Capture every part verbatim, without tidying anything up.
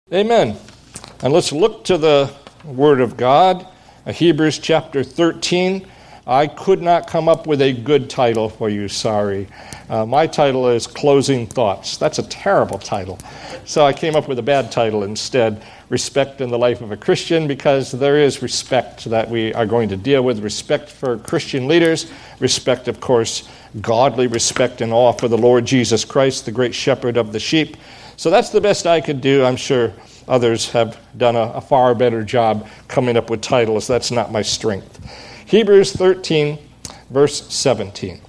Amen. And let's look to the Word of God, Hebrews chapter thirteen. I could not come up with a good title for you, sorry. Uh, my title is Closing Thoughts. That's a terrible title. So I came up with a bad title instead, Respect in the Life of a Christian, because there is respect that we are going to deal with, respect for Christian leaders, respect, of course, godly respect and awe for the Lord Jesus Christ, the great shepherd of the sheep. So that's the best I could do. I'm sure others have done a, a far better job coming up with titles. That's not my strength. Hebrews thirteen, verse seventeen.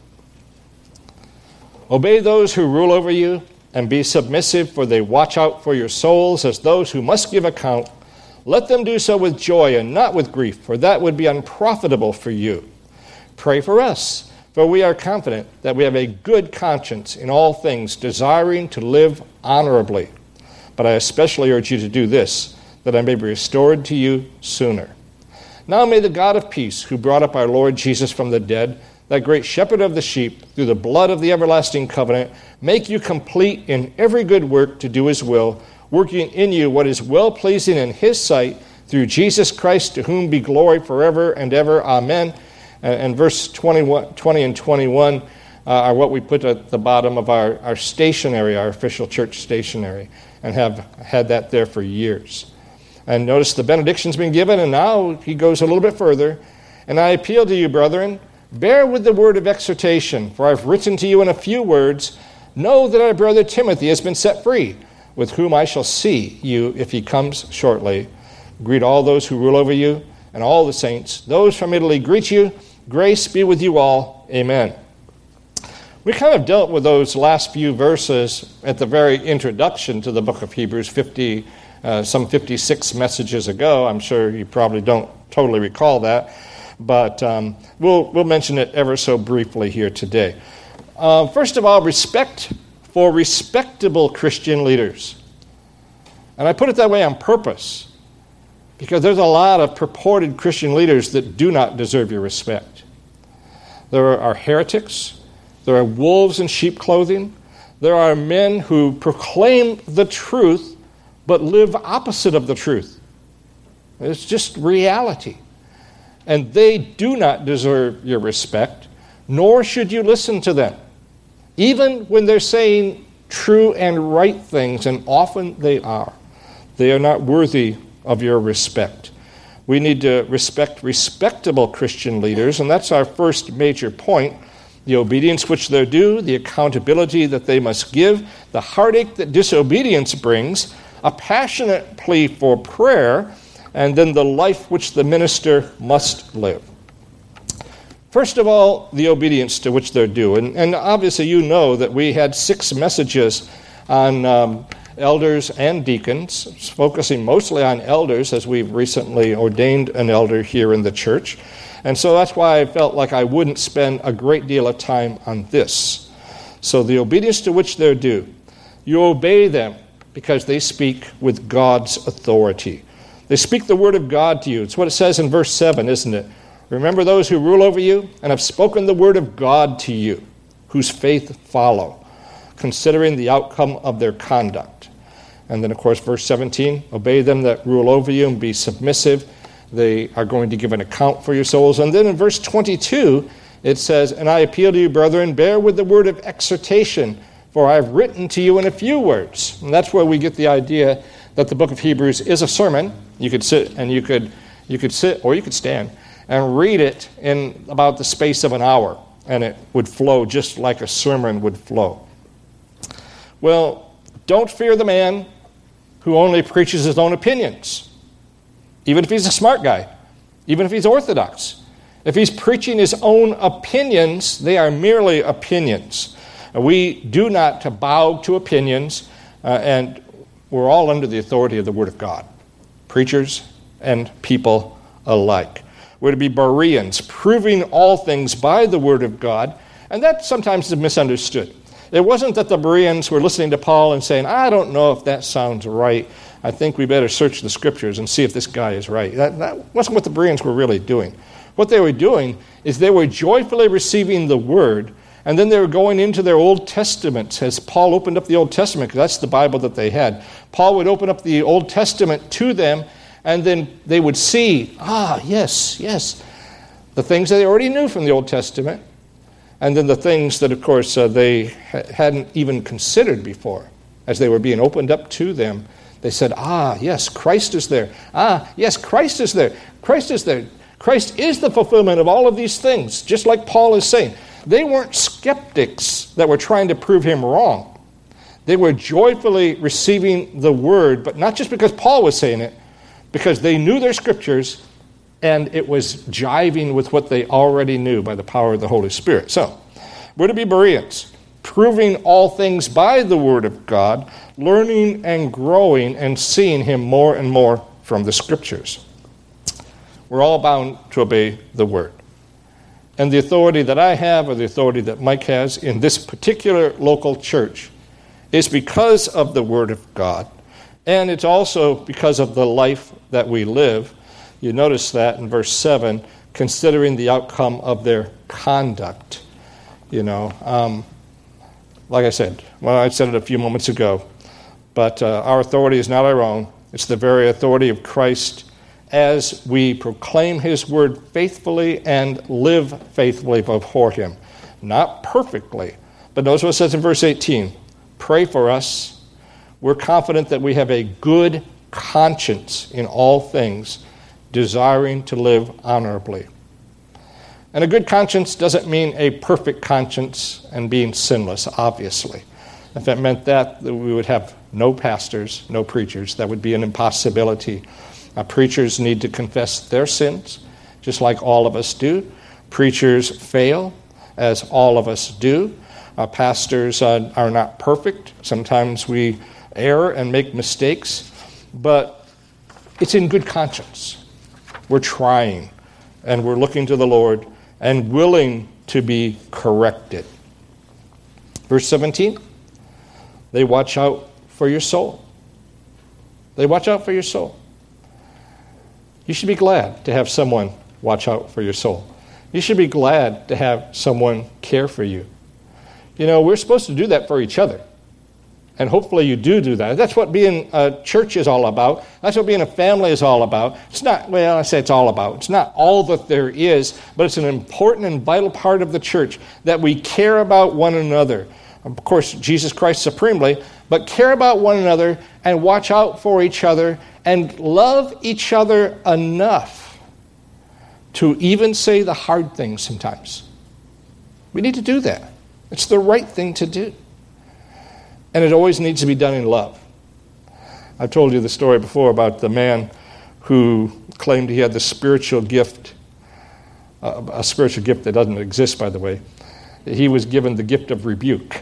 Obey those who rule over you, and be submissive, for they watch out for your souls as those who must give account. Let them do so with joy and not with grief, for that would be unprofitable for you. Pray for us, for we are confident that we have a good conscience in all things, desiring to live honorably. But I especially urge you to do this, that I may be restored to you sooner. Now may the God of peace, who brought up our Lord Jesus from the dead, that great shepherd of the sheep, through the blood of the everlasting covenant, make you complete in every good work to do his will, working in you what is well-pleasing in his sight, through Jesus Christ, to whom be glory forever and ever. Amen. And, and verse twenty-one, twenty and twenty-one uh, are what we put at the bottom of our, our stationery, our official church stationery, and have had that there for years. And notice the benediction's been given, and now he goes a little bit further. And I appeal to you, brethren, bear with the word of exhortation, for I've written to you in a few words. Know that our brother Timothy has been set free, with whom I shall see you if he comes shortly. Greet all those who rule over you, and all the saints. Those from Italy greet you. Grace be with you all. Amen. We kind of dealt with those last few verses at the very introduction to the book of Hebrews, fifty, uh, some fifty-six messages ago. I'm sure you probably don't totally recall that, but um, we'll we'll mention it ever so briefly here today. Uh, first of all, respect for respectable Christian leaders. And I put it that way on purpose, because there's a lot of purported Christian leaders that do not deserve your respect. There are heretics. There are wolves in sheep clothing. There are men who proclaim the truth but live opposite of the truth. It's just reality. And they do not deserve your respect, nor should you listen to them, even when they're saying true and right things, and often they are. They are not worthy of your respect. We need to respect respectable Christian leaders, and that's our first major point. The obedience which they're due, the accountability that they must give, the heartache that disobedience brings, a passionate plea for prayer, and then the life which the minister must live. First of all, the obedience to which they're due. And, and obviously you know that we had six messages on um, elders and deacons, focusing mostly on elders, as we've recently ordained an elder here in the church. And so that's why I felt like I wouldn't spend a great deal of time on this. So the obedience to which they're due. You obey them because they speak with God's authority. They speak the word of God to you. It's what it says in verse seven, isn't it? Remember those who rule over you and have spoken the word of God to you, whose faith follow, considering the outcome of their conduct. And then, of course, verse seventeen, obey them that rule over you and be submissive. They are going to give an account for your souls. And then in verse twenty-two, it says, and I appeal to you, brethren, bear with the word of exhortation, for I have written to you in a few words. And that's where we get the idea that the book of Hebrews is a sermon. You could sit and you could you could sit or you could stand and read it in about the space of an hour, and it would flow just like a sermon would flow. Well, don't fear the man who only preaches his own opinions. Even if he's a smart guy, even if he's orthodox. If he's preaching his own opinions, they are merely opinions. We do not to bow to opinions, uh, and we're all under the authority of the Word of God, preachers and people alike. We're to be Bereans, proving all things by the Word of God, and that sometimes is misunderstood. It wasn't that the Bereans were listening to Paul and saying, I don't know if that sounds right. I think we better search the Scriptures and see if this guy is right. That, that wasn't what the Bereans were really doing. What they were doing is they were joyfully receiving the Word And then they were going into their Old Testament. As Paul opened up the Old Testament, because that's the Bible that they had, Paul would open up the Old Testament to them, and then they would see, ah, yes, yes, the things that they already knew from the Old Testament, and then the things that, of course, uh, they ha- hadn't even considered before. As they were being opened up to them, they said, ah, yes, Christ is there. Ah, yes, Christ is there. Christ is there. Christ is the fulfillment of all of these things, just like Paul is saying. They weren't skeptics that were trying to prove him wrong. They were joyfully receiving the word, but not just because Paul was saying it, because they knew their scriptures, and it was jiving with what they already knew by the power of the Holy Spirit. So, we're to be Bereans, proving all things by the word of God, learning and growing and seeing him more and more from the scriptures. We're all bound to obey the word. And the authority that I have, or the authority that Mike has in this particular local church, is because of the word of God. And it's also because of the life that we live. You notice that in verse seven, considering the outcome of their conduct. You know, um, like I said, well, I said it a few moments ago, but uh, our authority is not our own. It's the very authority of Christ as we proclaim his word faithfully and live faithfully before him. Not perfectly, but notice what it says in verse eighteen. Pray for us. We're confident that we have a good conscience in all things, desiring to live honorably. And a good conscience doesn't mean a perfect conscience and being sinless, obviously. If it meant that, we would have no pastors, no preachers. That would be an impossibility. Uh, preachers need to confess their sins, just like all of us do. Preachers fail, as all of us do. Uh, pastors uh, are not perfect. Sometimes we err and make mistakes, but it's in good conscience. We're trying, and we're looking to the Lord and willing to be corrected. Verse seventeen, they watch out for your soul. They watch out for your soul. You should be glad to have someone watch out for your soul. You should be glad to have someone care for you. You know, we're supposed to do that for each other. And hopefully you do do that. That's what being a church is all about. That's what being a family is all about. It's not, well, I say it's all about. It's not all that there is, but it's an important and vital part of the church that we care about one another. Of course, Jesus Christ supremely, but care about one another and watch out for each other and love each other enough to even say the hard things sometimes. We need to do that. It's the right thing to do. And it always needs to be done in love. I've told you the story before about the man who claimed he had the spiritual gift, uh, a spiritual gift that doesn't exist, by the way. He was given the gift of rebuke.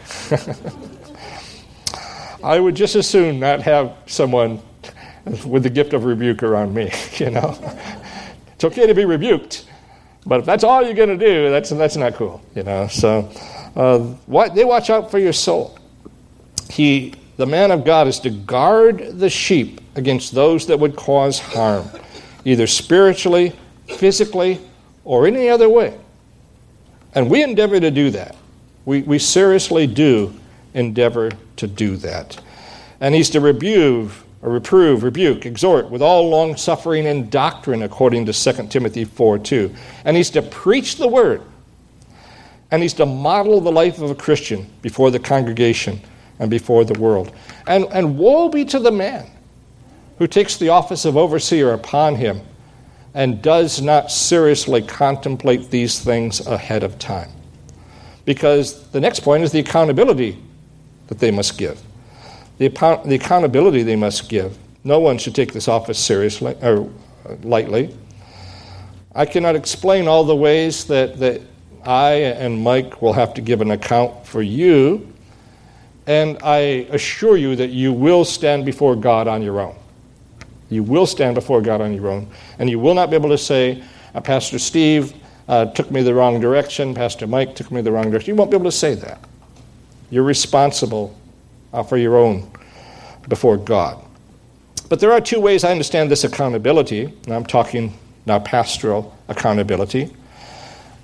I would just as soon not have someone with the gift of rebuke around me, you know. It's okay to be rebuked, but if that's all you're going to do, that's that's not cool, you know. So uh, what, they watch out for your soul. He, the man of God, is to guard the sheep against those that would cause harm, either spiritually, physically, or any other way. And we endeavor to do that. We, we seriously do endeavor to do that. And he's to rebuke, or reprove, rebuke, exhort with all long-suffering and doctrine, according to Second Timothy four two. And he's to preach the word. And he's to model the life of a Christian before the congregation and before the world. And, and woe be to the man who takes the office of overseer upon him and does not seriously contemplate these things ahead of time. Because the next point is the accountability that they must give. The, the accountability they must give. No one should take this office seriously or lightly. I cannot explain all the ways that, that I and Mike will have to give an account for you, and I assure you that you will stand before God on your own. You will stand before God on your own, and you will not be able to say, uh, Pastor Steve uh, took me the wrong direction, Pastor Mike took me the wrong direction. You won't be able to say that. You're responsible uh, for your own before God. But there are two ways I understand this accountability, and I'm talking now pastoral accountability.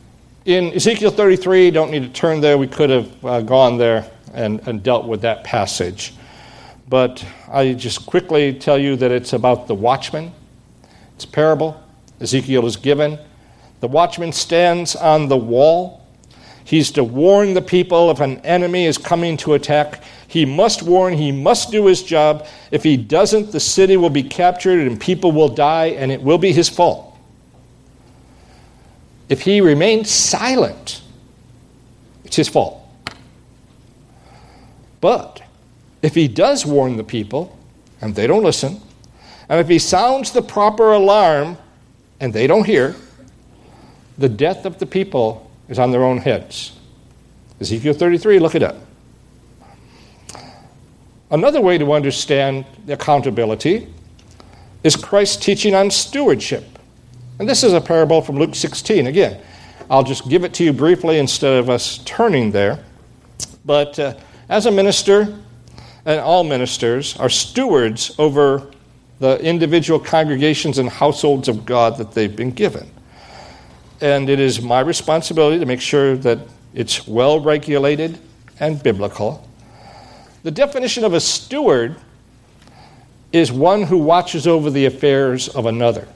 In Ezekiel thirty-three, don't need to turn there. We could have uh, gone there and, and dealt with that passage. But I just quickly tell you that it's about the watchman. It's a parable Ezekiel is given. The watchman stands on the wall. He's to warn the people if an enemy is coming to attack. He must warn, he must do his job. If he doesn't, the city will be captured and people will die, and it will be his fault. If he remains silent, it's his fault. But if he does warn the people, and they don't listen, and if he sounds the proper alarm, and they don't hear, the death of the people is on their own heads. Ezekiel thirty-three, look it up. Another way to understand the accountability is Christ's teaching on stewardship. And this is a parable from Luke sixteen. Again, I'll just give it to you briefly instead of us turning there. But uh, as a minister, and all ministers are stewards over the individual congregations and households of God that they've been given. And it is my responsibility to make sure that it's well regulated and biblical. The definition of a steward is one who watches over the affairs of another.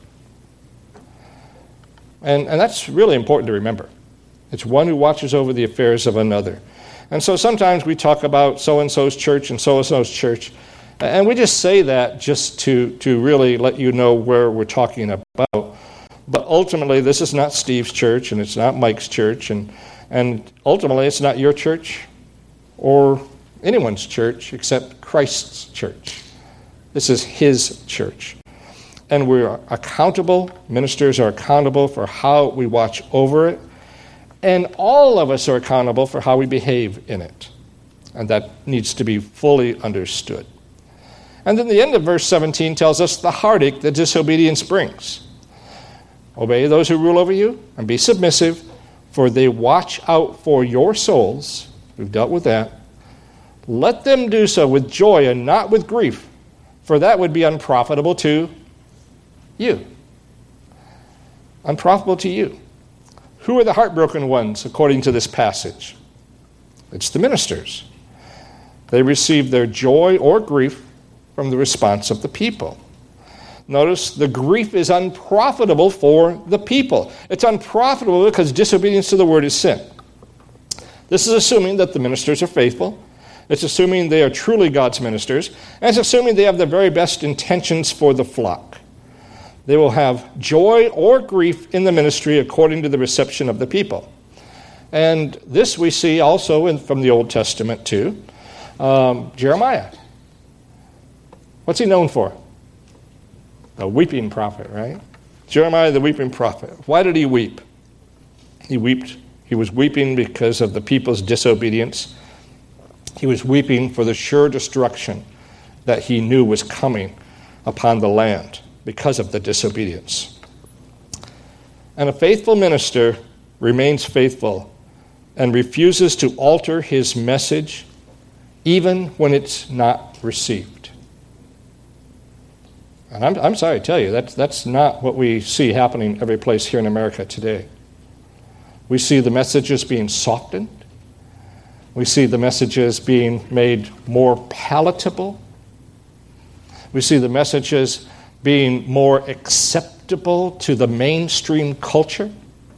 And, and that's really important to remember. It's one who watches over the affairs of another. And so sometimes we talk about so-and-so's church and so-and-so's church, and we just say that just to, to really let you know where we're talking about. But ultimately, this is not Steve's church, and it's not Mike's church, and, and ultimately, it's not your church or anyone's church except Christ's church. This is his church. And we're accountable, ministers are accountable for how we watch over it, and all of us are accountable for how we behave in it. And that needs to be fully understood. And then the end of verse seventeen tells us the heartache that disobedience brings. Obey those who rule over you and be submissive, for they watch out for your souls. We've dealt with that. Let them do so with joy and not with grief, for that would be unprofitable to you. Unprofitable to you. Who are the heartbroken ones, according to this passage? It's the ministers. They receive their joy or grief from the response of the people. Notice the grief is unprofitable for the people. It's unprofitable because disobedience to the word is sin. This is assuming that the ministers are faithful. It's assuming they are truly God's ministers. And it's assuming they have the very best intentions for the flock. They will have joy or grief in the ministry according to the reception of the people. And this we see also in, from the Old Testament too. Um, Jeremiah. What's he known for? The weeping prophet, right? Jeremiah, the weeping prophet. Why did he weep? He wept. He was weeping because of the people's disobedience. He was weeping for the sure destruction that he knew was coming upon the land because of the disobedience. And a faithful minister remains faithful and refuses to alter his message even when it's not received. And I'm, I'm sorry to tell you, that's, that's not what we see happening every place here in America today. We see the messages being softened. We see the messages being made more palatable. We see the messages being more acceptable to the mainstream culture.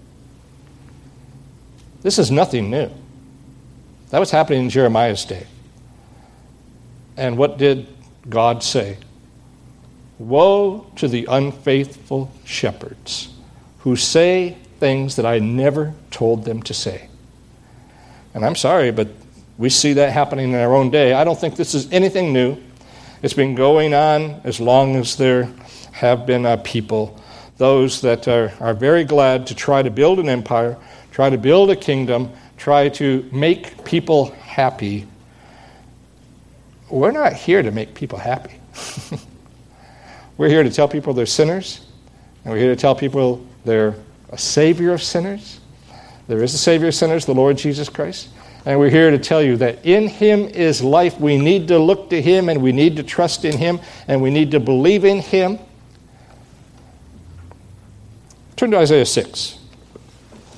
This is nothing new. That was happening in Jeremiah's day. And what did God say? Woe to the unfaithful shepherds who say things that I never told them to say. And I'm sorry, but we see that happening in our own day. I don't think this is anything new. It's been going on as long as there have been uh, people, those that are, are very glad to try to build an empire, try to build a kingdom, try to make people happy. We're not here to make people happy. We're here to tell people they're sinners, and we're here to tell people they're a savior of sinners. There is a savior of sinners, the Lord Jesus Christ. And we're here to tell you that in him is life. We need to look to him, and we need to trust in him, and we need to believe in him. Turn to Isaiah six.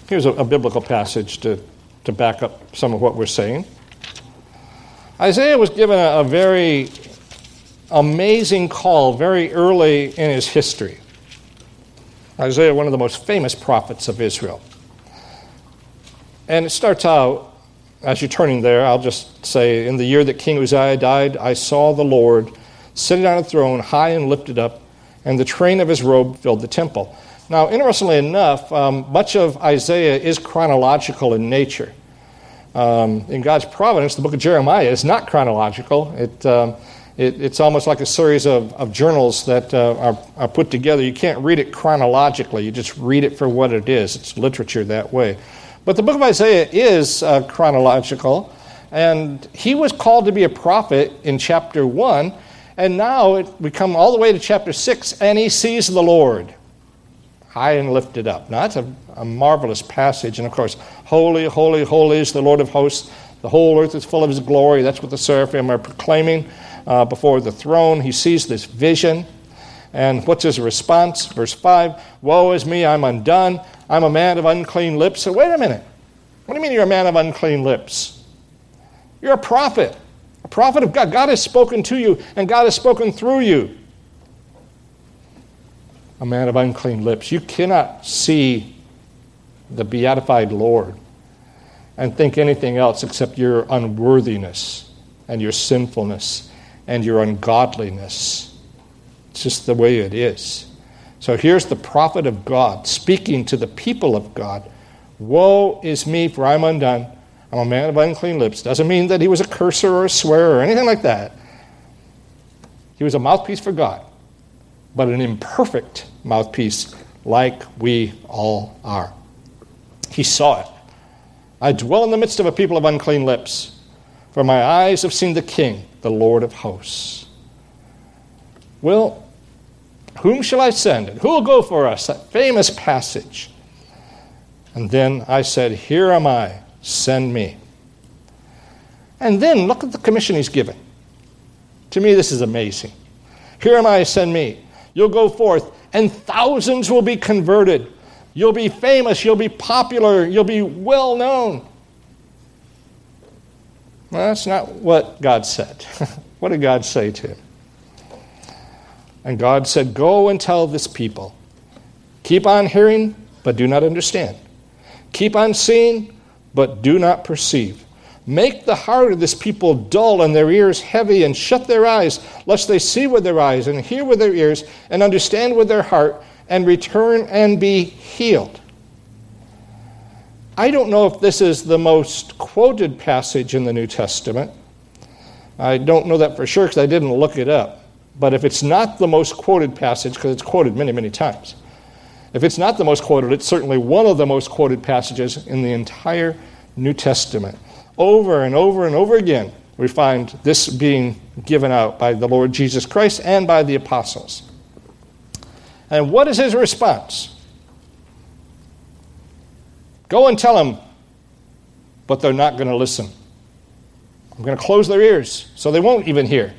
Here's a, a biblical passage to, to back up some of what we're saying. Isaiah was given a, a very amazing call very early in his history. Isaiah, one of the most famous prophets of Israel. And it starts out, as you're turning there, I'll just say, in the year that King Uzziah died, I saw the Lord sitting on a throne, high and lifted up, and the train of his robe filled the temple. Now, interestingly enough, um, much of Isaiah is chronological in nature. Um, in God's providence, the book of Jeremiah is not chronological. It, um, it, it's almost like a series of, of journals that uh, are, are put together. You can't read it chronologically. You just read it for what it is. It's literature that way. But the book of Isaiah is uh, chronological, and he was called to be a prophet in chapter one, and now it, we come all the way to chapter six, and he sees the Lord high and lifted up. Now, that's a, a marvelous passage, and of course, holy, holy, holy is the Lord of hosts. The whole earth is full of his glory. That's what the seraphim are proclaiming uh, before the throne. He sees this vision, and what's his response? Verse five, woe is me, I'm undone. I'm a man of unclean lips. So wait a minute. What do you mean you're a man of unclean lips? You're a prophet, a prophet of God. God has spoken to you, and God has spoken through you. A man of unclean lips. You cannot see the beatified Lord and think anything else except your unworthiness and your sinfulness and your ungodliness. It's just the way it is. So here's the prophet of God speaking to the people of God. Woe is me, for I'm undone. I'm a man of unclean lips. Doesn't mean that he was a curser or a swearer or anything like that. He was a mouthpiece for God, but an imperfect mouthpiece like we all are. He saw it. I dwell in the midst of a people of unclean lips, for my eyes have seen the King, the Lord of hosts. Well, whom shall I send? And who will go for us? That famous passage. And then I said, here am I, send me. And then look at the commission he's given. To me, this is amazing. Here am I, send me. You'll go forth, and thousands will be converted. You'll be famous, you'll be popular, you'll be well known. Well, that's not what God said. What did God say to him? And God said, go and tell this people, keep on hearing, but do not understand. Keep on seeing, but do not perceive. Make the heart of this people dull and their ears heavy, and shut their eyes, lest they see with their eyes and hear with their ears and understand with their heart and return and be healed. I don't know if this is the most quoted passage in the New Testament. I don't know that for sure because I didn't look it up. But if it's not the most quoted passage, because it's quoted many, many times, if it's not the most quoted, it's certainly one of the most quoted passages in the entire New Testament. Over and over and over again, we find this being given out by the Lord Jesus Christ and by the apostles. And what is his response? Go and tell them, but they're not going to listen. I'm going to close their ears so they won't even hear.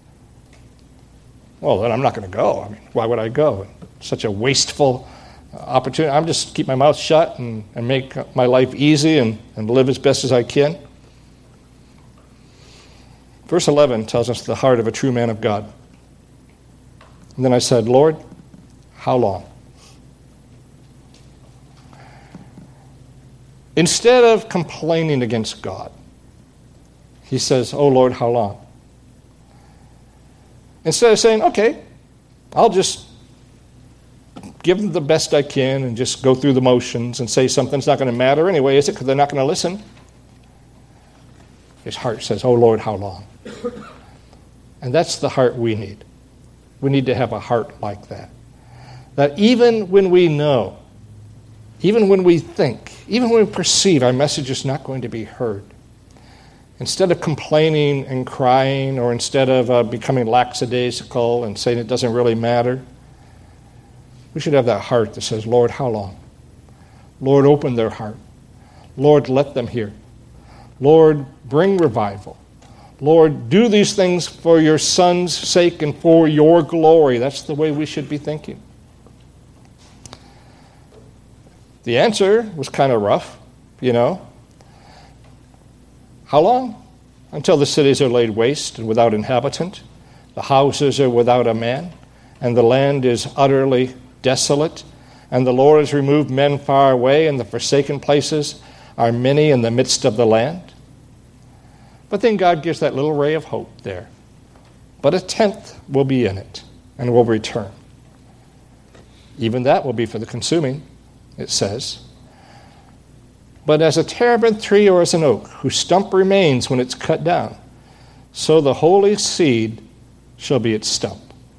Well, then I'm not going to go. I mean, why would I go? Such a wasteful opportunity. I'm just keep my mouth shut and, and make my life easy and, and live as best as I can. Verse eleven tells us the heart of a true man of God. And then I said, Lord, how long? Instead of complaining against God, he says, oh Lord, how long? Instead of saying, okay, I'll just give them the best I can and just go through the motions and say something's not going to matter anyway, is it? Because they're not going to listen. His heart says, oh Lord, how long? And that's the heart we need. We need to have a heart like that. That even when we know, even when we think, even when we perceive our message is not going to be heard, instead of complaining and crying, or instead of uh, becoming lackadaisical and saying it doesn't really matter, we should have that heart that says, Lord, how long? Lord, open their heart. Lord, let them hear. Lord, bring revival. Lord, do these things for your Son's sake and for your glory. That's the way we should be thinking. The answer was kind of rough, you know. How long? Until the cities are laid waste and without inhabitant, the houses are without a man, and the land is utterly desolate, and the Lord has removed men far away, and the forsaken places are many in the midst of the land. But then God gives that little ray of hope there. But a tenth will be in it and will return. Even that will be for the consuming, it says. But as a terebinth tree or as an oak, whose stump remains when it's cut down, so the holy seed shall be its stump.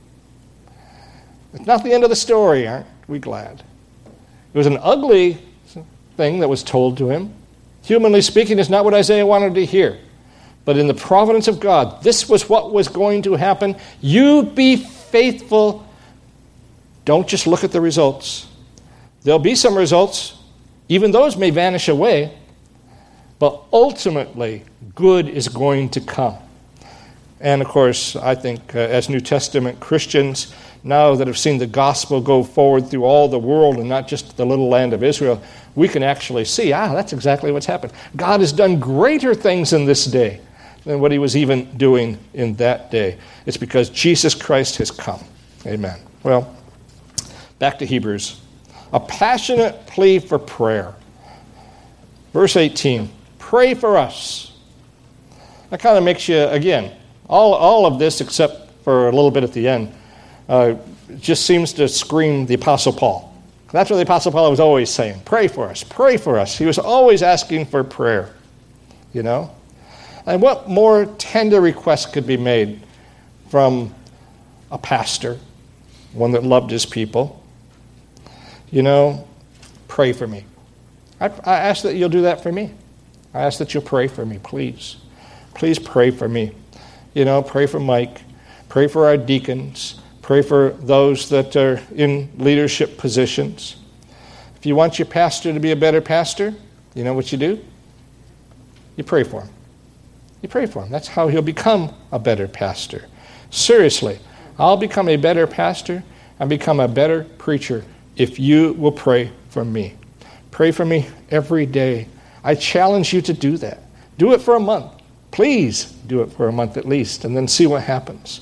It's not the end of the story, aren't we glad? It was an ugly thing that was told to him. Humanly speaking, it's not what Isaiah wanted to hear. But in the providence of God, this was what was going to happen. You be faithful. Don't just look at the results. There'll be some results. Even those may vanish away. But ultimately, good is going to come. And of course, I think uh, as New Testament Christians, now that have seen the gospel go forward through all the world and not just the little land of Israel, we can actually see, ah, that's exactly what's happened. God has done greater things in this day than what he was even doing in that day. It's because Jesus Christ has come. Amen. Well, back to Hebrews. A passionate plea for prayer. Verse eighteen, pray for us. That kind of makes you, again, all, all of this except for a little bit at the end, uh, just seems to scream the Apostle Paul. That's what the Apostle Paul was always saying. Pray for us, pray for us. He was always asking for prayer, you know. And what more tender request could be made from a pastor, one that loved his people? You know, pray for me. I, I ask that you'll do that for me. I ask that you'll pray for me, please. Please pray for me. You know, pray for Mike. Pray for our deacons. Pray for those that are in leadership positions. If you want your pastor to be a better pastor, you know what you do? You pray for him. You pray for him. That's how he'll become a better pastor. Seriously, I'll become a better pastor and become a better preacher if you will pray for me. Pray for me every day. I challenge you to do that. Do it for a month. Please do it for a month at least, and then see what happens.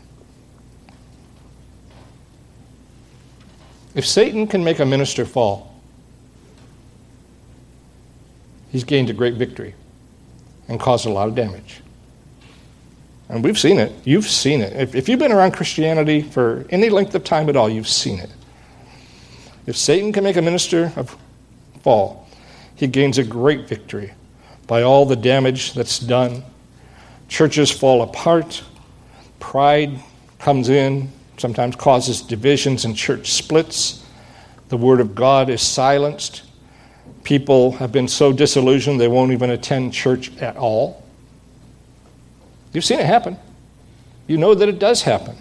If Satan can make a minister fall, he's gained a great victory and caused a lot of damage. And we've seen it. You've seen it. If, if you've been around Christianity for any length of time at all, you've seen it. If Satan can make a minister of fall, he gains a great victory by all the damage that's done. Churches fall apart. Pride comes in, sometimes causes divisions and church splits. The Word of God is silenced. People have been so disillusioned they won't even attend church at all. You've seen it happen. You know that it does happen.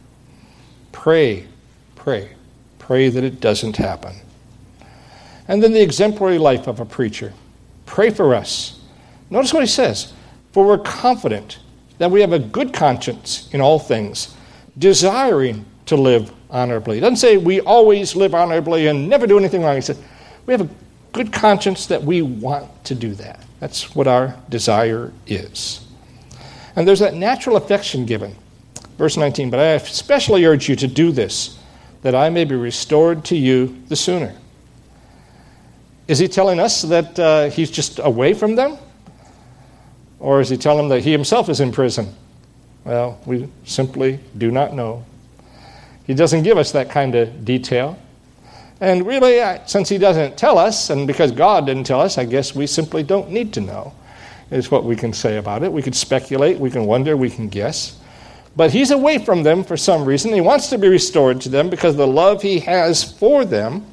Pray, pray, pray that it doesn't happen. And then the exemplary life of a preacher. Pray for us. Notice what he says. For we're confident that we have a good conscience in all things, desiring to live honorably. It doesn't say we always live honorably and never do anything wrong. He says we have a good conscience that we want to do that. That's what our desire is. And there's that natural affection given. Verse nineteen, but I especially urge you to do this, that I may be restored to you the sooner. Is he telling us that uh, he's just away from them? Or is he telling them that he himself is in prison? Well, we simply do not know. He doesn't give us that kind of detail. And really, since he doesn't tell us, and because God didn't tell us, I guess we simply don't need to know, is what we can say about it. We can speculate, we can wonder, we can guess. But he's away from them for some reason. He wants to be restored to them because of the love he has for them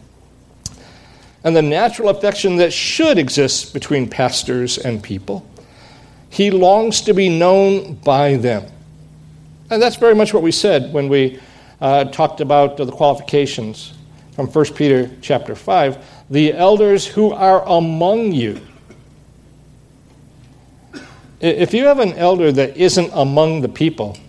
and the natural affection that should exist between pastors and people. He longs to be known by them. And that's very much what we said when we uh, talked about the qualifications from First Peter chapter five. The elders who are among you. If you have an elder that isn't among the people,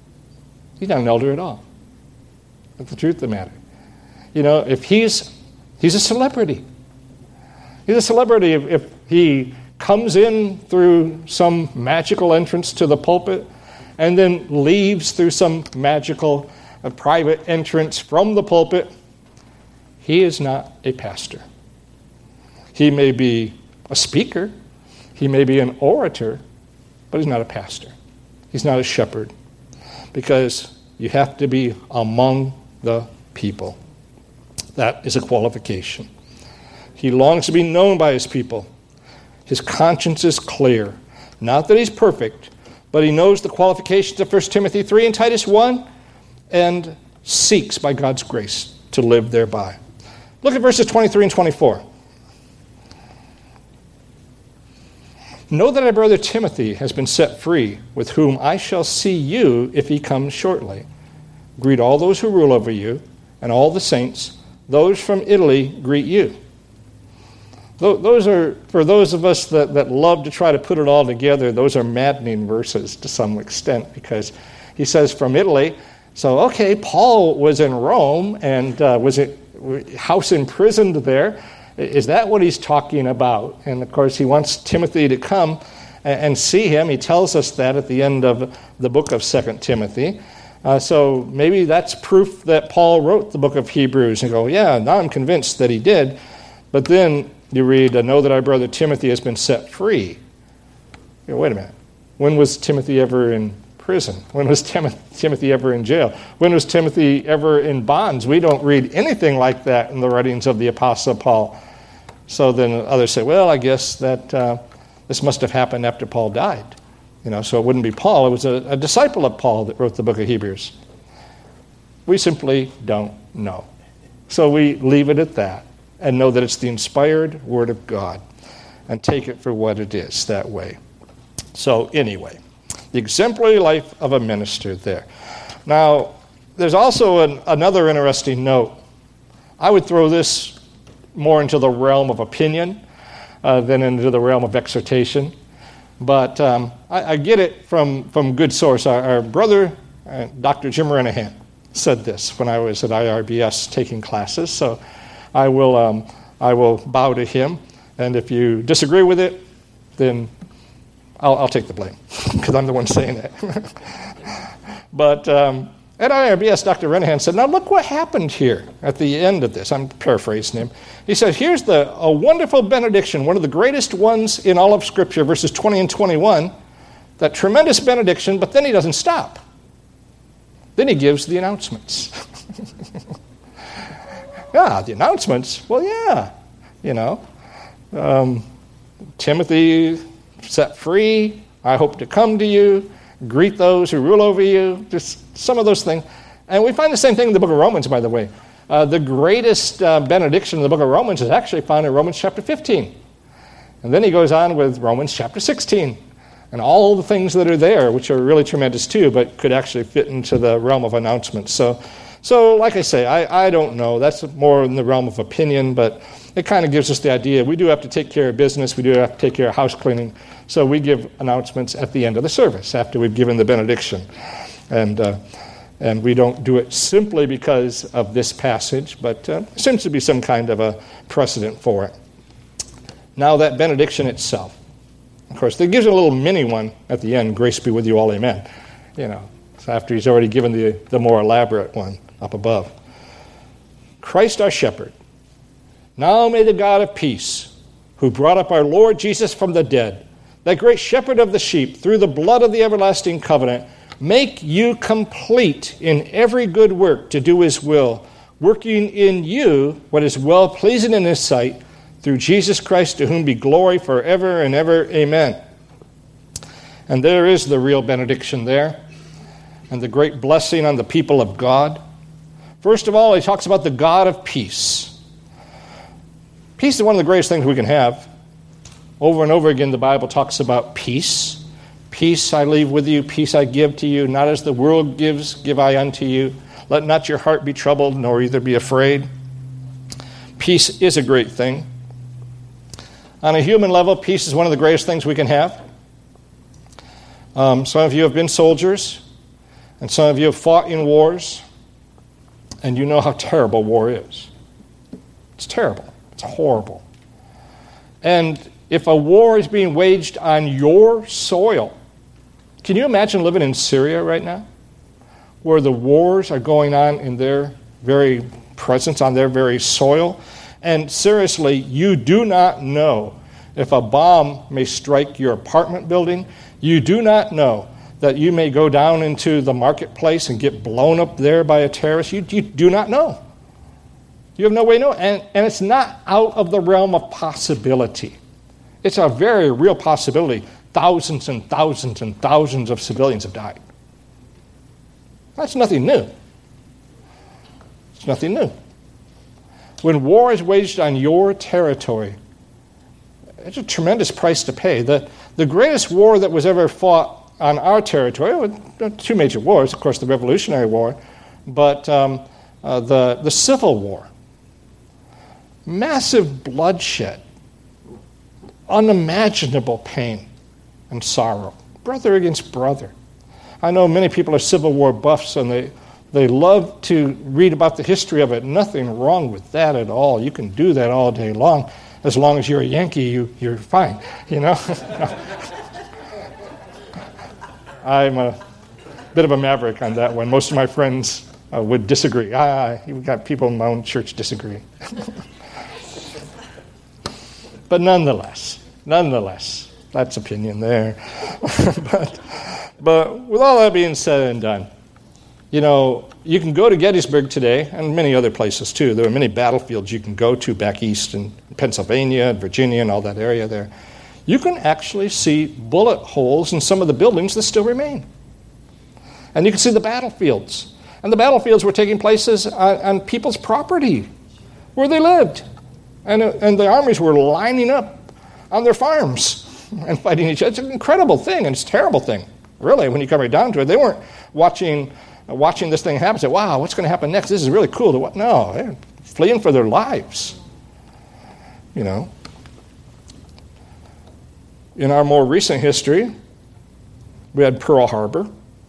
he's not an elder at all. That's the truth of the matter. You know, if he's He's a celebrity. He's a celebrity if, if he comes in through some magical entrance to the pulpit and then leaves through some magical uh, private entrance from the pulpit. He is not a pastor. He may be a speaker. He may be an orator, but he's not a pastor. He's not a shepherd, because you have to be among the people. That is a qualification. He longs to be known by his people. His conscience is clear. Not that he's perfect, but he knows the qualifications of First Timothy three and Titus one, and seeks by God's grace to live thereby. Look at verses twenty-three and twenty-four. Know that our brother Timothy has been set free, with whom I shall see you if he comes shortly. Greet all those who rule over you, and all the saints. Those from Italy greet you. Those are, for those of us that, that love to try to put it all together, those are maddening verses to some extent, because he says from Italy. So, okay, Paul was in Rome, and uh, was it house imprisoned there? Is that what he's talking about? And of course, he wants Timothy to come and see him. He tells us that at the end of the book of Second Timothy. Uh, so maybe that's proof that Paul wrote the book of Hebrews. And go, yeah, now I'm convinced that he did. But then you read, know that our brother Timothy has been set free. You go, wait a minute. When was Timothy ever in prison? When was Tim- Timothy ever in jail? When was Timothy ever in bonds? We don't read anything like that in the writings of the Apostle Paul. So then others say, well, I guess that uh, this must have happened after Paul died. You know, so it wouldn't be Paul. It was a, a disciple of Paul that wrote the book of Hebrews. We simply don't know. So we leave it at that and know that it's the inspired Word of God and take it for what it is that way. So anyway, the exemplary life of a minister there. Now, there's also an, another interesting note. I would throw this more into the realm of opinion uh, than into the realm of exhortation. But um, I, I get it from, from good source. Our, our brother, uh, Doctor Jim Renahan, said this when I was at I R B S taking classes. So I will um, I will bow to him. And if you disagree with it, then I'll, I'll take the blame, because I'm the one saying it. But um, at I R B S, Doctor Renahan said, now look what happened here at the end of this. I'm paraphrasing him. He said, here's the a wonderful benediction, one of the greatest ones in all of Scripture, verses twenty and twenty-one, that tremendous benediction, but then he doesn't stop. Then he gives the announcements. Yeah, the announcements. Well, yeah, you know. Um, Timothy set free. I hope to come to you. Greet those who rule over you. Just some of those things. And we find the same thing in the book of Romans, by the way. Uh, the greatest uh, benediction in the book of Romans is actually found in Romans chapter fifteen. And then he goes on with Romans chapter sixteen. And all the things that are there, which are really tremendous too, but could actually fit into the realm of announcements. So, so like I say, I, I don't know. That's more in the realm of opinion, but it kind of gives us the idea. We do have to take care of business. We do have to take care of house cleaning. So we give announcements at the end of the service after we've given the benediction. And uh, and we don't do it simply because of this passage, but uh, there seems to be some kind of a precedent for it. Now that benediction itself. Of course, they gives a little mini one at the end, grace be with you all, amen. You know, so after he's already given the, the more elaborate one up above. Christ our shepherd. Now may the God of peace, who brought up our Lord Jesus from the dead, that great shepherd of the sheep, through the blood of the everlasting covenant, make you complete in every good work to do his will, working in you what is well-pleasing in his sight, through Jesus Christ, to whom be glory forever and ever. Amen. And there is the real benediction there, and the great blessing on the people of God. First of all, he talks about the God of peace. Peace is one of the greatest things we can have. Over and over again, the Bible talks about peace. Peace I leave with you, peace I give to you. Not as the world gives, give I unto you. Let not your heart be troubled, nor either be afraid. Peace is a great thing. On a human level, peace is one of the greatest things we can have. Um, some of you have been soldiers, and some of you have fought in wars, and you know how terrible war is. It's terrible. It's horrible. And if a war is being waged on your soil, can you imagine living in Syria right now, where the wars are going on in their very presence, on their very soil? And seriously, you do not know if a bomb may strike your apartment building. You do not know that you may go down into the marketplace and get blown up there by a terrorist. You, you do not know. You have no way to know. And, and it's not out of the realm of possibility. It's a very real possibility. Thousands and thousands and thousands of civilians have died. That's nothing new. It's nothing new. When war is waged on your territory, it's a tremendous price to pay. The, the greatest war that was ever fought on our territory, well, two major wars, of course, the Revolutionary War, but um, uh, the, the Civil War. Massive bloodshed, unimaginable pain and sorrow, brother against brother. I know many people are Civil War buffs, and they, they love to read about the history of it. Nothing wrong with that at all. You can do that all day long. As long as you're a Yankee, you, you're fine, you know? I'm a bit of a maverick on that one. Most of my friends uh, would disagree. Ah, you've got people in my own church disagree. But nonetheless, nonetheless, that's opinion there. but, but with all that being said and done, you know, you can go to Gettysburg today, and many other places too. There are many battlefields you can go to back east in Pennsylvania, Virginia, and all that area there. You can actually see bullet holes in some of the buildings that still remain. And you can see the battlefields. And the battlefields were taking places on, on people's property where they lived. And, uh, and the armies were lining up on their farms and fighting each other. It's an incredible thing, and it's a terrible thing, really, when you come right down to it. They weren't watching uh, watching this thing happen and say, wow, what's going to happen next? This is really cool. To what? No, they're fleeing for their lives, you know. In our more recent history, we had Pearl Harbor.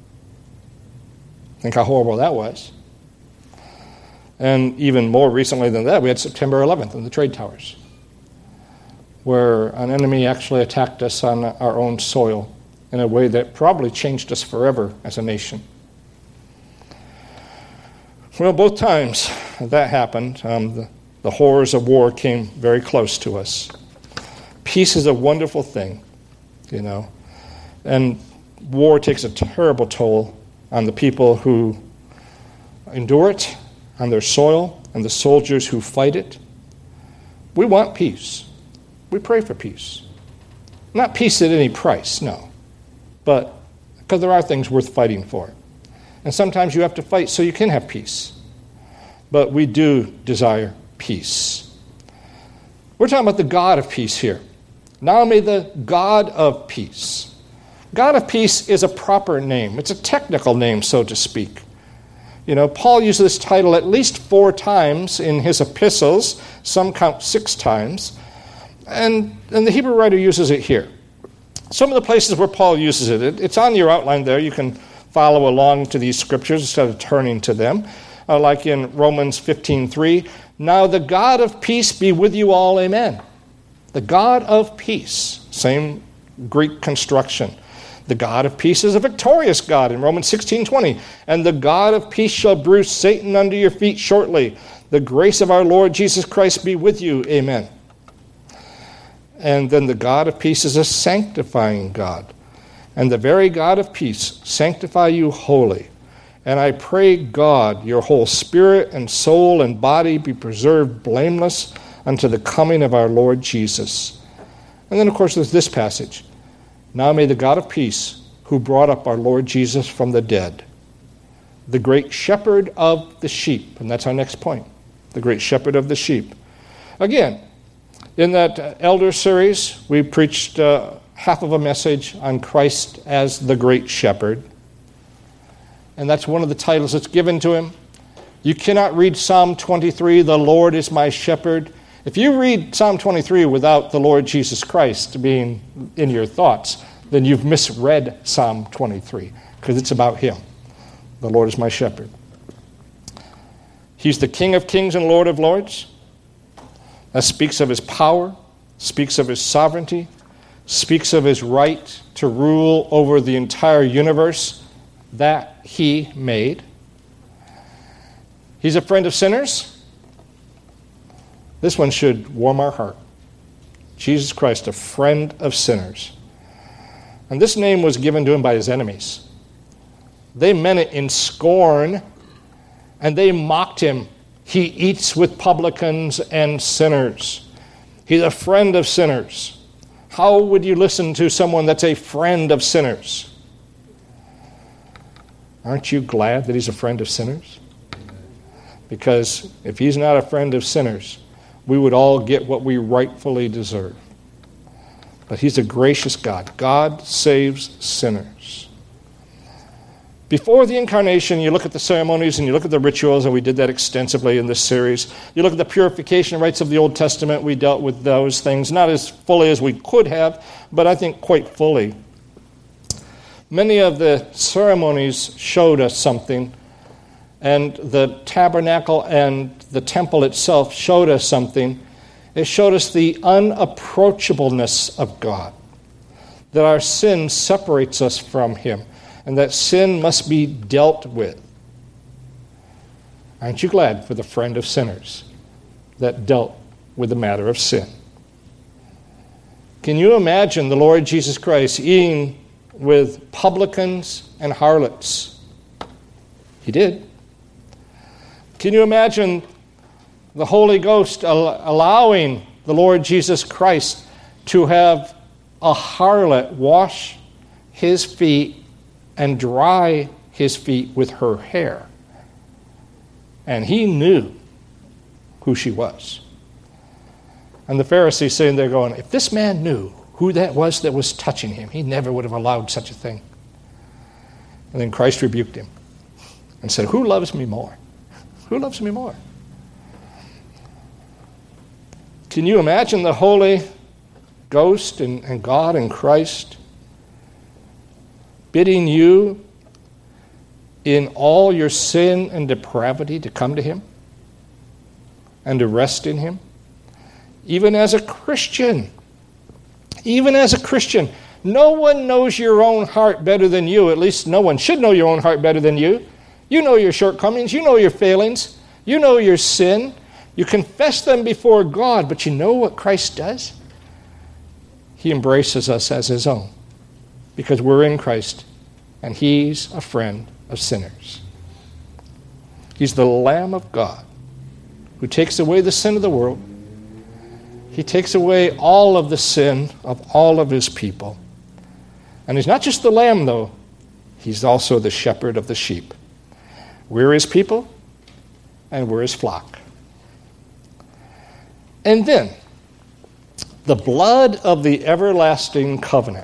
Think how horrible that was. And even more recently than that, we had September eleventh and the trade towers, where an enemy actually attacked us on our own soil in a way that probably changed us forever as a nation. Well, both times that happened, um, the, the horrors of war came very close to us. Peace is a wonderful thing, you know, and war takes a terrible toll on the people who endure it, on their soil, and the soldiers who fight it. We want peace. We pray for peace. Not peace at any price, no, but because there are things worth fighting for. And sometimes you have to fight so you can have peace. But we do desire peace. We're talking about the God of peace here. Now may the God of peace. God of peace is a proper name. It's a technical name, so to speak. You know, Paul uses this title at least four times in his epistles. Some count six times. And, and the Hebrew writer uses it here. Some of the places where Paul uses it, it, it's on your outline there. You can follow along to these scriptures instead of turning to them. Uh, like in Romans fifteen three, now the God of peace be with you all, amen. The God of peace, same Greek construction. The God of peace is a victorious God in Romans sixteen twenty. And the God of peace shall bruise Satan under your feet shortly. The grace of our Lord Jesus Christ be with you, amen. And then the God of peace is a sanctifying God. And the very God of peace sanctify you wholly. And I pray, God, your whole spirit and soul and body be preserved blameless unto the coming of our Lord Jesus. And then, of course, there's this passage. Now may the God of peace, who brought up our Lord Jesus from the dead, the great shepherd of the sheep, and that's our next point, the great shepherd of the sheep. Again, in that uh, elder series, we preached uh, half of a message on Christ as the great shepherd. And that's one of the titles that's given to him. You cannot read Psalm twenty-three, the Lord is my shepherd. If you read Psalm twenty-three without the Lord Jesus Christ being in your thoughts, then you've misread Psalm twenty-three, because it's about him. The Lord is my shepherd. He's the King of kings and Lord of lords. That speaks of his power, speaks of his sovereignty, speaks of his right to rule over the entire universe that he made. He's a friend of sinners. This one should warm our heart. Jesus Christ, a friend of sinners. And this name was given to him by his enemies. They meant it in scorn, and they mocked him. He eats with publicans and sinners. He's a friend of sinners. How would you listen to someone that's a friend of sinners? Aren't you glad that he's a friend of sinners? Because if he's not a friend of sinners, we would all get what we rightfully deserve. But he's a gracious God. God saves sinners. Before the incarnation, you look at the ceremonies and you look at the rituals, and we did that extensively in this series. You look at the purification rites of the Old Testament, we dealt with those things, not as fully as we could have, but I think quite fully. Many of the ceremonies showed us something, and the tabernacle and the temple itself showed us something. It showed us the unapproachableness of God, that our sin separates us from him, and that sin must be dealt with. Aren't you glad for the friend of sinners that dealt with the matter of sin? Can you imagine the Lord Jesus Christ eating with publicans and harlots? He did. Can you imagine the Holy Ghost allowing the Lord Jesus Christ to have a harlot wash his feet and dry his feet with her hair? And he knew who she was. And the Pharisees sitting there going, if this man knew who that was that was touching him, he never would have allowed such a thing. And then Christ rebuked him and said, who loves me more? Who loves me more? Can you imagine the Holy Ghost and, and God and Christ bidding you in all your sin and depravity to come to him and to rest in him? Even as a Christian, even as a Christian, no one knows your own heart better than you. At least no one should know your own heart better than you. You know your shortcomings. You know your failings. You know your sin. You confess them before God, but you know what Christ does? He embraces us as his own because we're in Christ, and he's a friend of sinners. He's the Lamb of God who takes away the sin of the world. He takes away all of the sin of all of his people. And he's not just the Lamb, though. He's also the shepherd of the sheep. We're his people, and we're his flock. And then, the blood of the everlasting covenant.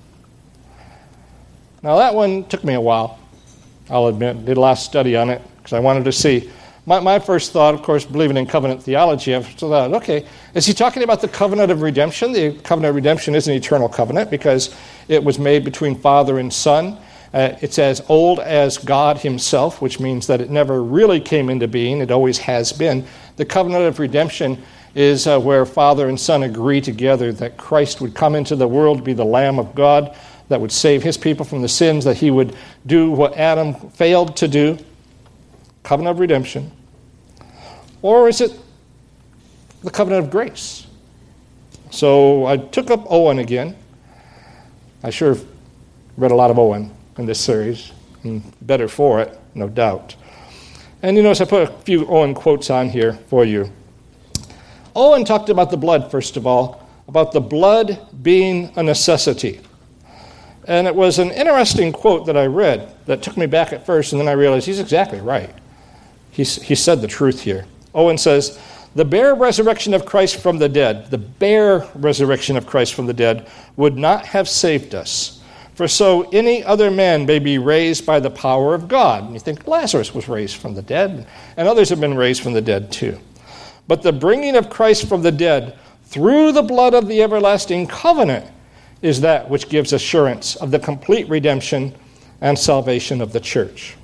Now that one took me a while, I'll admit. Did a lot of study on it, because I wanted to see. My, my first thought, of course, believing in covenant theology, I thought, okay, is he talking about the covenant of redemption? The covenant of redemption is an eternal covenant, because it was made between Father and Son. Uh, it's as old as God himself, which means that it never really came into being. It always has been. The covenant of redemption is uh, where Father and Son agree together that Christ would come into the world to be the Lamb of God that would save his people from the sins, that he would do what Adam failed to do. Covenant of redemption. Or is it the covenant of grace? So I took up Owen again. I sure have read a lot of Owen in this series, and better for it, no doubt. And you notice I put a few Owen quotes on here for you. Owen talked about the blood, first of all, about the blood being a necessity. And it was an interesting quote that I read that took me back at first, and then I realized he's exactly right. He's, he said the truth here. Owen says, the bare resurrection of Christ from the dead, the bare resurrection of Christ from the dead, would not have saved us. For so any other man may be raised by the power of God. And you think Lazarus was raised from the dead, and others have been raised from the dead too. But the bringing of Christ from the dead through the blood of the everlasting covenant is that which gives assurance of the complete redemption and salvation of the church.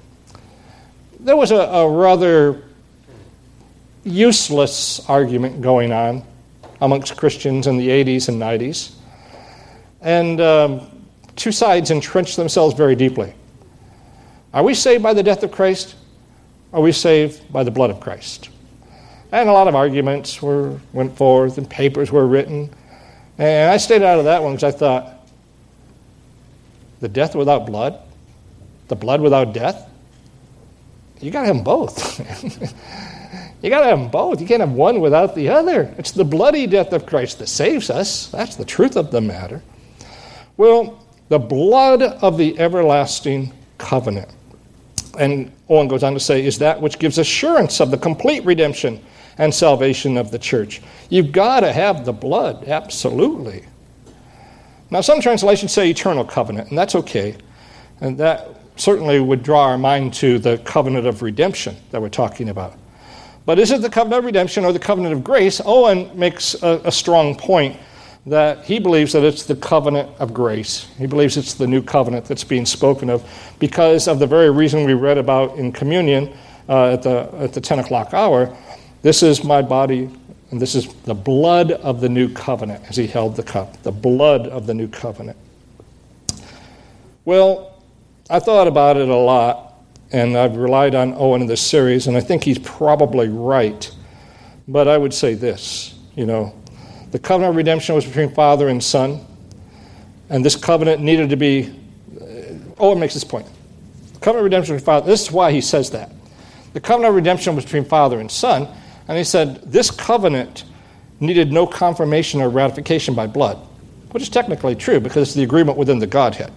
There was a, a rather useless argument going on amongst Christians in the eighties and nineties. And um, two sides entrenched themselves very deeply. Are we saved by the death of Christ? Are we saved by the blood of Christ? And a lot of arguments were went forth and papers were written. And I stayed out of that one because I thought, the death without blood? The blood without death? You got to have them both. You got to have them both. You can't have one without the other. It's the bloody death of Christ that saves us. That's the truth of the matter. Well, the blood of the everlasting covenant. And Owen goes on to say, is that which gives assurance of the complete redemption and salvation of the church. You've got to have the blood, absolutely. Now, some translations say eternal covenant, and that's okay. And that certainly would draw our mind to the covenant of redemption that we're talking about. But is it the covenant of redemption or the covenant of grace? Owen makes a, a strong point that he believes that it's the covenant of grace. He believes it's the new covenant that's being spoken of because of the very reason we read about in communion uh, at the at the ten o'clock hour. This is my body, and this is the blood of the new covenant, as he held the cup, the blood of the new covenant. Well, I thought about it a lot, and I've relied on Owen in this series, and I think he's probably right. But I would say this, you know, the covenant of redemption was between Father and Son, and this covenant needed to be, Owen makes this point. The covenant of redemption between Father, this is why he says that. The covenant of redemption was between Father and Son, and he said this covenant needed no confirmation or ratification by blood, which is technically true because it's the agreement within the Godhead.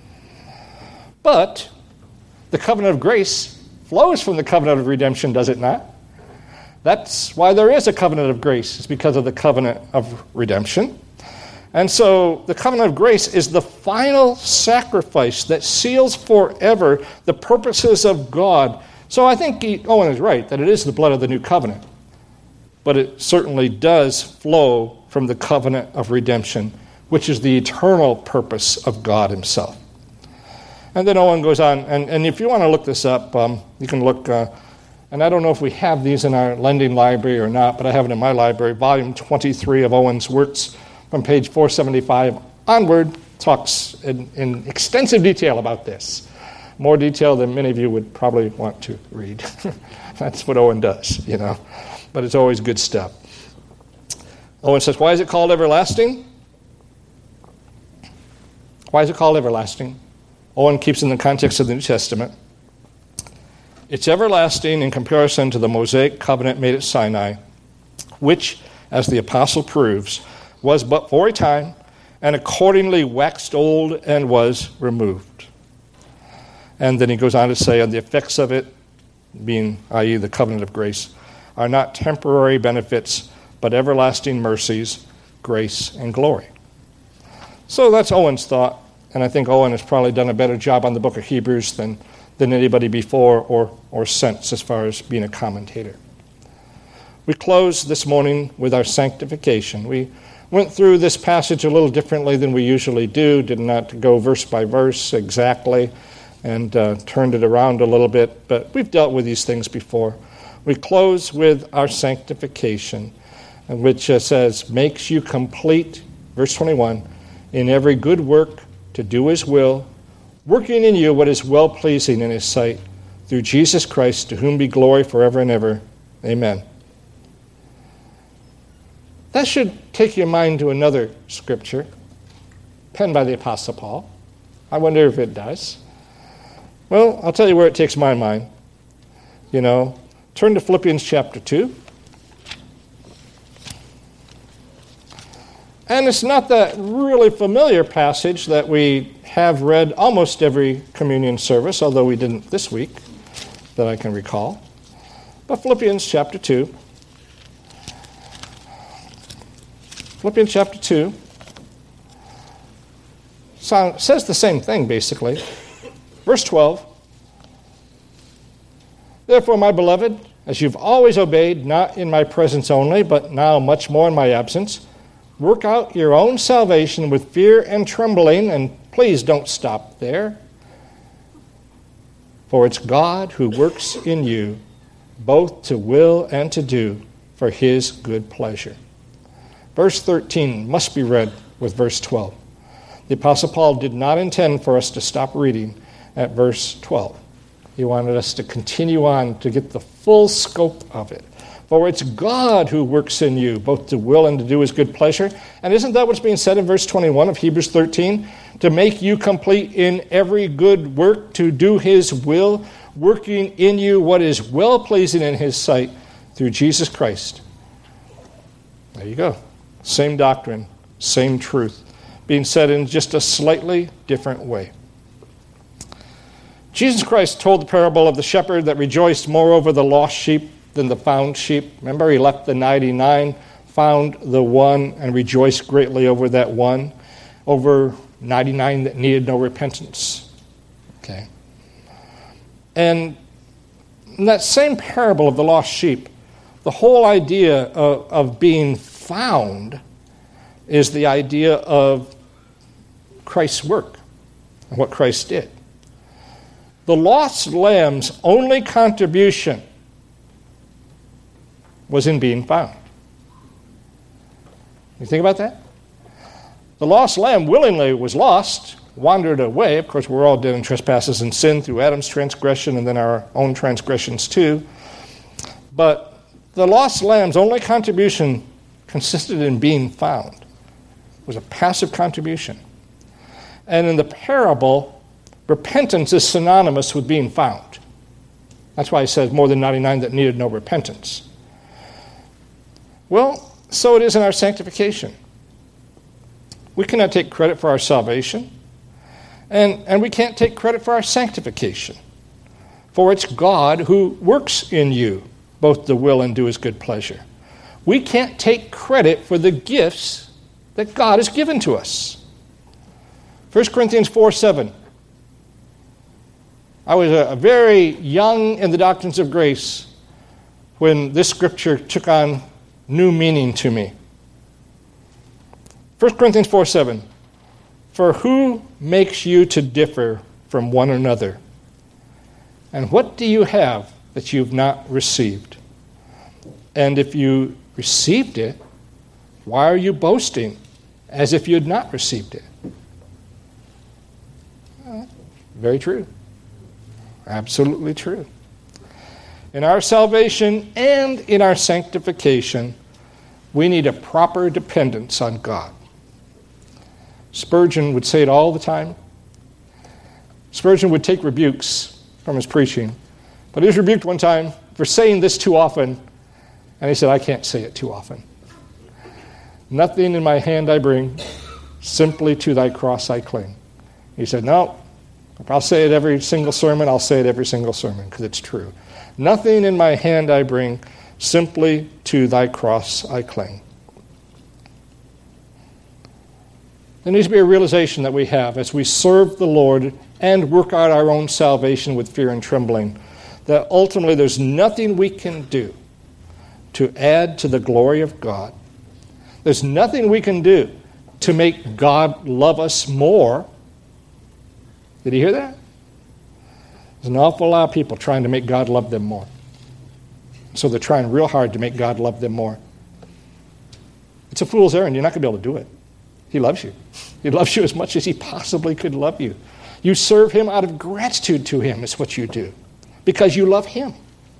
But the covenant of grace flows from the covenant of redemption, does it not? That's why there is a covenant of grace. It's because of the covenant of redemption. And so the covenant of grace is the final sacrifice that seals forever the purposes of God. So I think he, Owen is right, that it is the blood of the new covenant. But it certainly does flow from the covenant of redemption, which is the eternal purpose of God himself. And then Owen goes on, and, and if you want to look this up, um, you can look, uh, and I don't know if we have these in our lending library or not, but I have it in my library, volume twenty-three of Owen's works from page four seventy-five onward, talks in, in extensive detail about this. More detail than many of you would probably want to read. That's what Owen does, you know. But it's always good stuff. Owen says, why is it called everlasting? Why is it called everlasting? Owen keeps in the context of the New Testament. It's everlasting in comparison to the Mosaic covenant made at Sinai, which, as the apostle proves, was but for a time, and accordingly waxed old and was removed. And then he goes on to say, and the effects of it, being, that is the covenant of grace, are not temporary benefits, but everlasting mercies, grace, and glory. So that's Owen's thought, and I think Owen has probably done a better job on the book of Hebrews than, than anybody before or, or since as far as being a commentator. We close this morning with our sanctification. We went through this passage a little differently than we usually do, did not go verse by verse exactly, and uh, turned it around a little bit, but we've dealt with these things before. We close with our sanctification, which uh, says, makes you complete, verse twenty-one, in every good work to do his will, working in you what is well-pleasing in his sight, through Jesus Christ, to whom be glory forever and ever. Amen. That should take your mind to another scripture, penned by the Apostle Paul. I wonder if it does. Well, I'll tell you where it takes my mind. You know, turn to Philippians chapter two. And it's not that really familiar passage that we have read almost every communion service, although we didn't this week, that I can recall. But Philippians chapter two. Philippians chapter two says the same thing, basically. Verse twelve. Therefore, my beloved, as you've always obeyed, not in my presence only, but now much more in my absence, work out your own salvation with fear and trembling, and please don't stop there. For it's God who works in you, both to will and to do for his good pleasure. Verse thirteen must be read with verse twelve. The Apostle Paul did not intend for us to stop reading at verse twelve. He wanted us to continue on to get the full scope of it. For it's God who works in you, both to will and to do his good pleasure. And isn't that what's being said in verse twenty-one of Hebrews thirteen? To make you complete in every good work, to do his will, working in you what is well-pleasing in his sight through Jesus Christ. There you go. Same doctrine, same truth, being said in just a slightly different way. Jesus Christ told the parable of the shepherd that rejoiced more over the lost sheep than the found sheep. Remember, he left the ninety-nine, found the one, and rejoiced greatly over that one, over ninety-nine that needed no repentance. Okay. And in that same parable of the lost sheep, the whole idea of, of being found is the idea of Christ's work and what Christ did. The lost lamb's only contribution was in being found. You think about that? The lost lamb willingly was lost, wandered away. Of course, we're all dead in trespasses and sin through Adam's transgression and then our own transgressions too. But the lost lamb's only contribution consisted in being found. It was a passive contribution. And in the parable, repentance is synonymous with being found. That's why he says more than ninety-nine that needed no repentance. Well, so it is in our sanctification. We cannot take credit for our salvation, and, and we can't take credit for our sanctification. For it's God who works in you, both to will and do his good pleasure. We can't take credit for the gifts that God has given to us. First Corinthians four seven. I was a, a very young in the doctrines of grace when this scripture took on new meaning to me. First Corinthians four seven. For who makes you to differ from one another? And what do you have that you've not received? And if you received it, why are you boasting as if you had not received it? Very true. Absolutely true. In our salvation and in our sanctification, we need a proper dependence on God. Spurgeon would say it all the time. Spurgeon would take rebukes from his preaching, but he was rebuked one time for saying this too often, and he said, I can't say it too often. Nothing in my hand I bring, simply to thy cross I cling. He said, no, if I'll say it every single sermon, I'll say it every single sermon, because it's true. Nothing in my hand I bring, simply to thy cross I cling. There needs to be a realization that we have as we serve the Lord and work out our own salvation with fear and trembling, that ultimately there's nothing we can do to add to the glory of God. There's nothing we can do to make God love us more. Did you hear that? There's an awful lot of people trying to make God love them more. So they're trying real hard to make God love them more. It's a fool's errand. You're not going to be able to do it. He loves you. He loves you as much as he possibly could love you. You serve him out of gratitude to him is what you do, because you love him.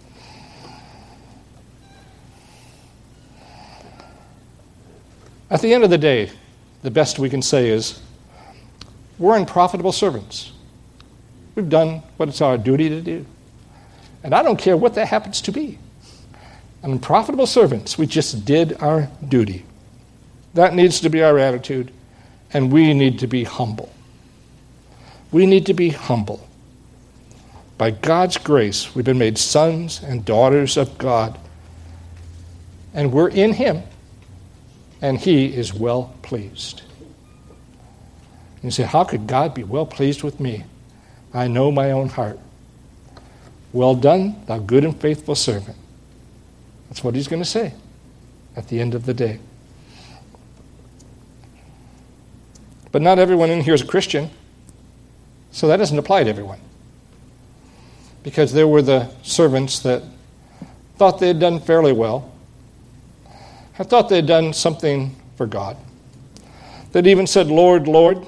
At the end of the day, the best we can say is, we're unprofitable servants. We've done what it's our duty to do. And I don't care what that happens to be. Unprofitable servants, we just did our duty. That needs to be our attitude, and we need to be humble. We need to be humble. By God's grace, we've been made sons and daughters of God, and we're in him, and he is well pleased. You say, how could God be well pleased with me? I know my own heart. Well done, thou good and faithful servant. That's what he's going to say at the end of the day. But not everyone in here is a Christian, so that doesn't apply to everyone. Because there were the servants that thought they had done fairly well, had thought they had done something for God, that even said, Lord, Lord,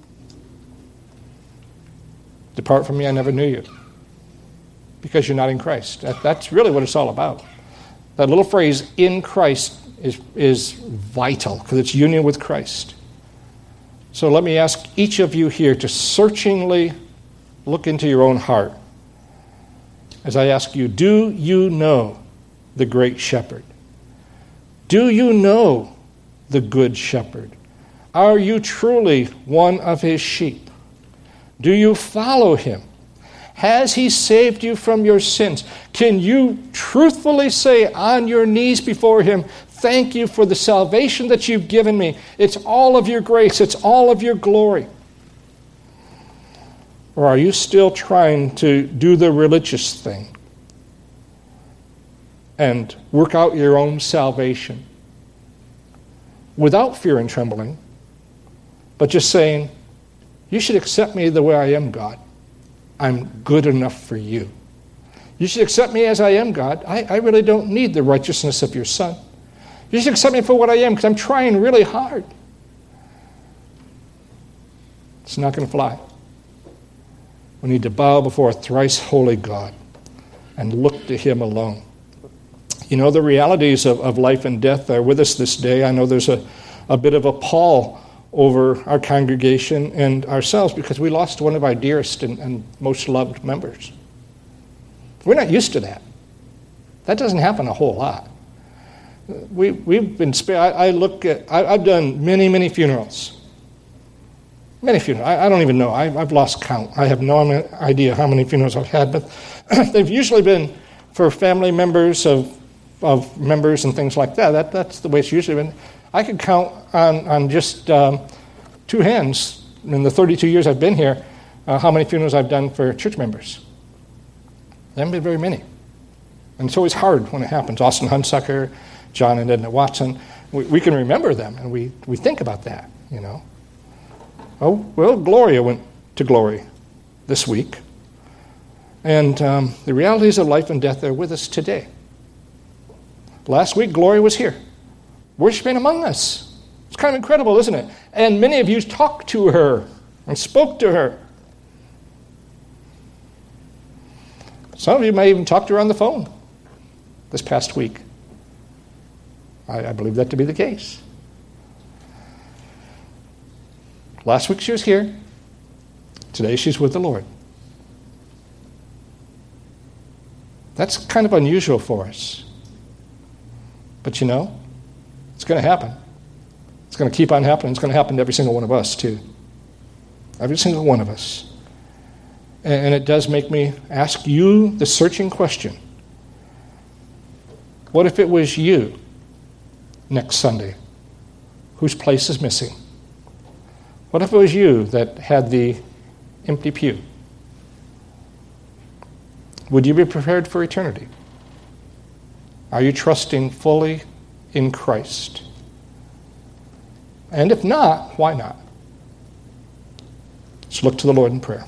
depart from me, I never knew you, because you're not in Christ. That, that's really what it's all about. That little phrase, in Christ, is, is vital, because it's union with Christ. So let me ask each of you here to searchingly look into your own heart as I ask you, do you know the great shepherd? Do you know the good shepherd? Are you truly one of his sheep? Do you follow him? Has he saved you from your sins? Can you truthfully say on your knees before him, thank you for the salvation that you've given me. It's all of your grace. It's all of your glory. Or are you still trying to do the religious thing and work out your own salvation without fear and trembling, but just saying, you should accept me the way I am, God. I'm good enough for you. You should accept me as I am, God. I, I really don't need the righteousness of your Son. You should accept me for what I am because I'm trying really hard. It's not going to fly. We need to bow before a thrice holy God and look to him alone. You know, the realities of, of life and death are with us this day. I know there's a, a bit of a pall over our congregation and ourselves because we lost one of our dearest and, and most loved members. We're not used to that. That doesn't happen a whole lot. We, we've been spared. I, I look at, I, I've done many, many funerals. Many funerals. I, I don't even know. I, I've lost count. I have no idea how many funerals I've had, but they've usually been for family members of of members and things like that. That that's the way it's usually been. I could count on, on just um, two hands in the thirty-two years I've been here uh, how many funerals I've done for church members. There haven't been very many. And it's always hard when it happens. Austin Hunsucker, John and Edna Watson, we, we can remember them, and we, we think about that, you know. Oh, well, Gloria went to glory this week. And um, the realities of life and death are with us today. Last week, Gloria was here, worshiping among us. It's kind of incredible, isn't it? And many of you talked to her and spoke to her. Some of you may even talk to her on the phone this past week. I, I believe that to be the case. Last week she was here. Today she's with the Lord. That's kind of unusual for us. But you know, it's going to happen. It's going to keep on happening. It's going to happen to every single one of us, too. Every single one of us. And, and it does make me ask you the searching question. What if it was you next Sunday whose place is missing? What if it was you that had the empty pew? Would you be prepared for eternity? Are you trusting fully in Christ? And if not, why not? Let's look to the Lord in prayer.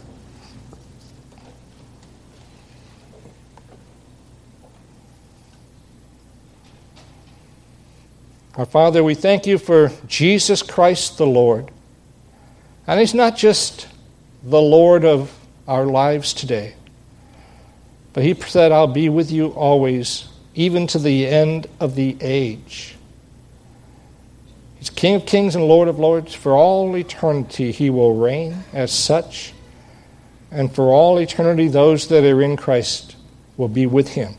Our Father, we thank you for Jesus Christ the Lord. And he's not just the Lord of our lives today, but he said, I'll be with you always, even to the end of the age. He's King of kings and Lord of lords. For all eternity he will reign as such. And for all eternity those that are in Christ will be with him.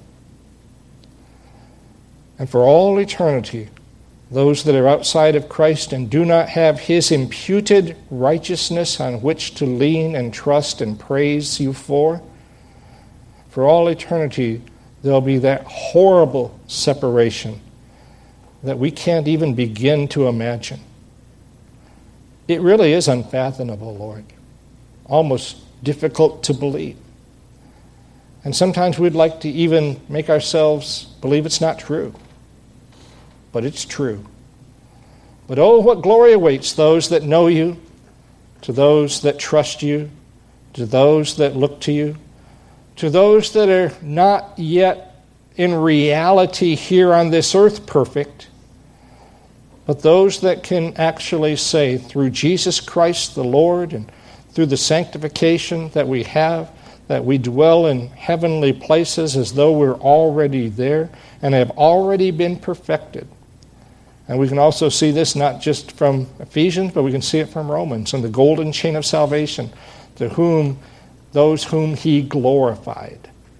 And for all eternity those that are outside of Christ and do not have his imputed righteousness on which to lean and trust and praise you for, for all eternity there'll be that horrible separation that we can't even begin to imagine. It really is unfathomable, Lord. Almost difficult to believe. And sometimes we'd like to even make ourselves believe it's not true. But it's true. But oh, what glory awaits those that know you, to those that trust you, to those that look to you, to those that are not yet in reality here on this earth perfect, but those that can actually say, through Jesus Christ the Lord and through the sanctification that we have, that we dwell in heavenly places as though we're already there and have already been perfected. And we can also see this not just from Ephesians, but we can see it from Romans and the golden chain of salvation, to whom those whom he glorified.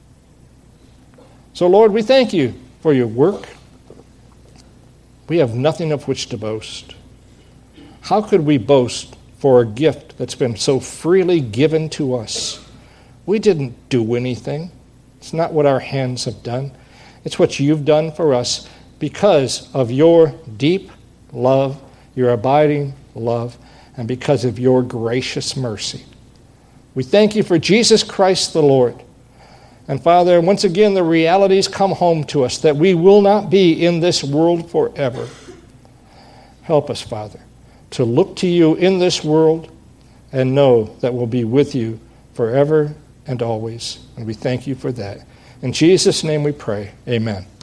So, Lord, we thank you for your work. We have nothing of which to boast. How could we boast for a gift that's been so freely given to us? We didn't do anything. It's not what our hands have done. It's what you've done for us because of your deep love, your abiding love, and because of your gracious mercy. We thank you for Jesus Christ the Lord. And Father, once again, the realities come home to us that we will not be in this world forever. Help us, Father, to look to you in this world and know that we'll be with you forever and always. And we thank you for that. In Jesus' name we pray. Amen.